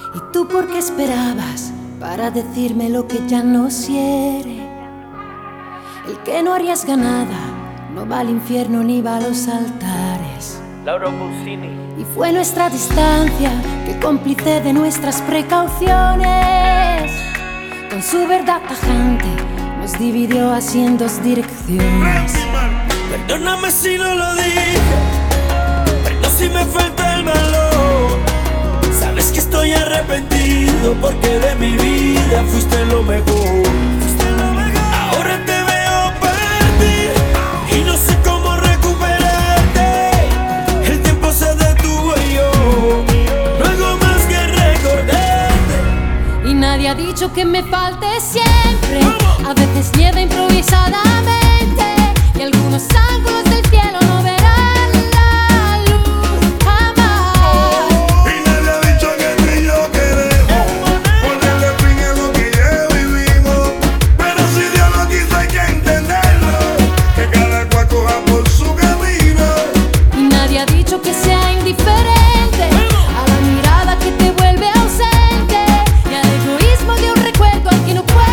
¿Y tú por qué esperabas para decirme lo que ya no hiere? El que no arriesga nada no va al infierno ni va a los altares. Laura Pausini. Y fue nuestra distancia que cómplice de nuestras precauciones, con su verdad tajante nos dividió así en dos direcciones. Perdóname si no lo dije, pero si me falta el valor. Sabes que estoy arrepentido porque de mi vida fuiste lo mejor. Ahora te veo partir y no sé cómo recuperarte. El tiempo se detuvo y yo no hago más que recordarte. Y nadie ha dicho que me falte siempre. A veces nieva improvisadamente y algunos ángulos del cielo no verán la luz jamás. Y nadie ha dicho que tú y yo queremos ponerle fin a lo que ya vivimos. Pero si Dios lo quiso hay que entenderlo, que cada cual coja por su camino. Y nadie ha dicho que sea indiferente a la mirada que te vuelve ausente y al egoísmo de un recuerdo al que no puedo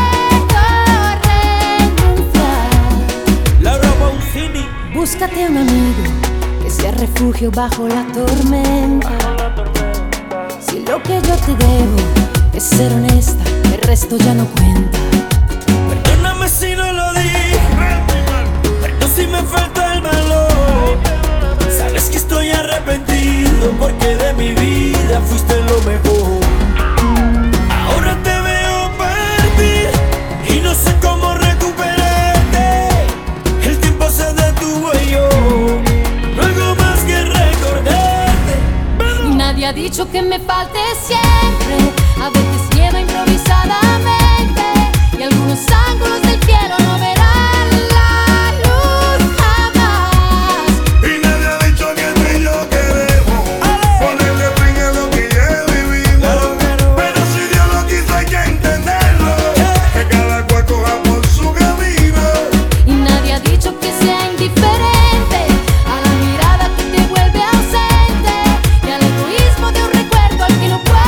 renunciar. Laura Pausini. Búscate un amigo que sea refugio bajo la tormenta. Si lo que yo te debo es ser honesta, el resto ya no cuenta. Perdóname si no lo dije, pero si me falta el valor. Sabes que estoy arrepentido porque de mi vida fuiste lo mejor. Ahora te veo partir y no sé cómo recuperarte. El tiempo se detuvo y yo no hago más que recordarte. Y nadie ha dicho que me falte siempre. A veces nieva improvisadamente y algunos ángulos del cielo no verán la luz jamás. Y nadie ha dicho que tú y yo queremos ponerle fin a lo que ya vivimos. Pero si Dios lo quiso hay que entenderlo, que cada cual coja por su camino. Y nadie ha dicho que sea indiferente a la mirada que te vuelve ausente y al egoísmo de un recuerdo al que no puedo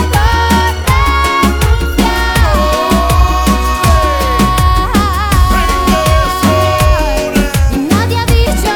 renunciar. Y nadie ha dicho,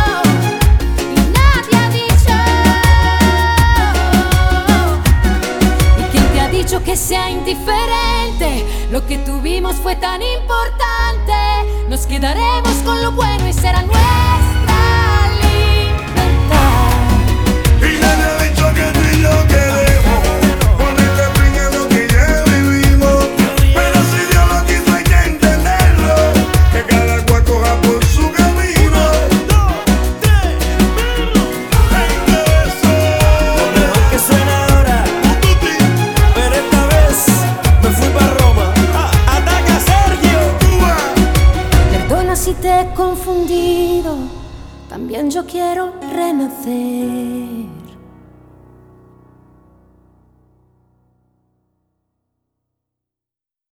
¿y quién te ha dicho que sea indiferente? Lo que tuvimos fue tan importante. Nos quedaremos con lo bueno y será nuestra libertad. Y nadie ha dicho que tú y yo queremos ponerle fin a lo que ya vivimos. Pero si Dios lo quiso hay que entenderlo, que cada cual coja por su camino. Lo mejor que suena ahora, pero esta vez me fui para Roma. Ataca Sergio. Perdona si te he confundido, también yo quiero renacer.